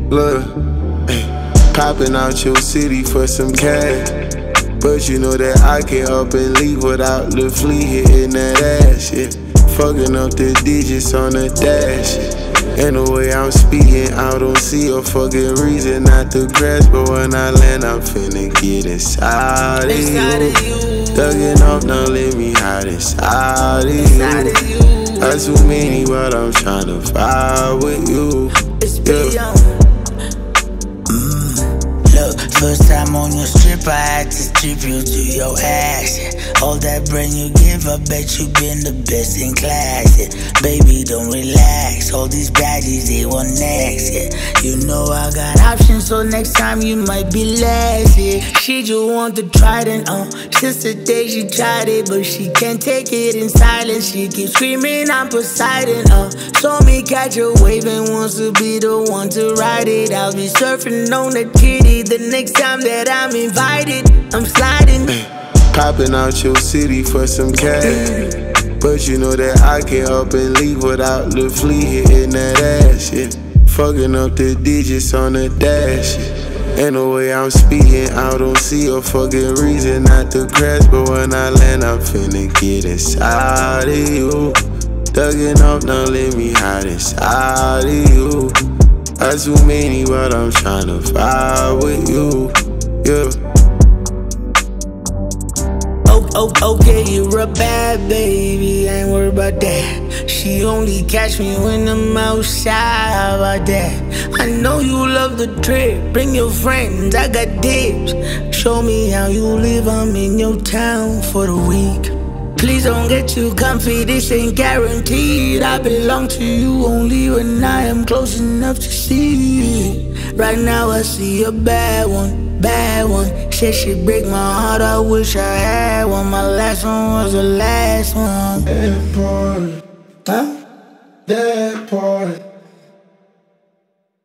Look, popping out your city for some cash. But you know that I can up and leave without the flea hitting that ass, yeah. Fucking up the digits on the dash, yeah. And the way I'm speaking, I don't see a fucking reason not to crash. But when I land, I'm finna get inside of you. Thugging off, now let me hide inside of you. Got too many, but I'm tryna vibe with you. Yeah. Look, first time on your strip, I had to strip you to your ass, yeah. All that brain you give, I bet you been the best in class, yeah. Baby, don't relax, all these baddies, they want next, yeah. You know I got options, so next time you might be last, yeah. She just want the trident, since the day she tried it, but she can't take it in silence. She keeps screaming, I'm Poseidon, saw me catch a wave and wants to be the one to ride it. I'll be surfing on the kitty the next time that I'm invited. I'm sliding. Popping out your city for some cash. But you know that I can up and leave without the flea hitting that ass, yeah. Fucking up the digits on the dash, yeah. And the way I'm speaking, I don't see a fucking reason not to crash. But when I land, I'm finna get inside of you. Thugging off, now let me hide inside of you. Got too many, but I'm tryna vibe with you, yeah. Okay, you're a bad baby, ain't worried about that. She only catch me when I'm outside, how about that? I know you love the trip, bring your friends, I got dibs. Show me how you live, I'm in your town for the week. Please don't get too comfy, this ain't guaranteed. I belong to you only when I am close enough to see. Right now I see a bad one, bad one. Said she break my heart, I wish I had one. My last one was the last one. That part, huh? that part.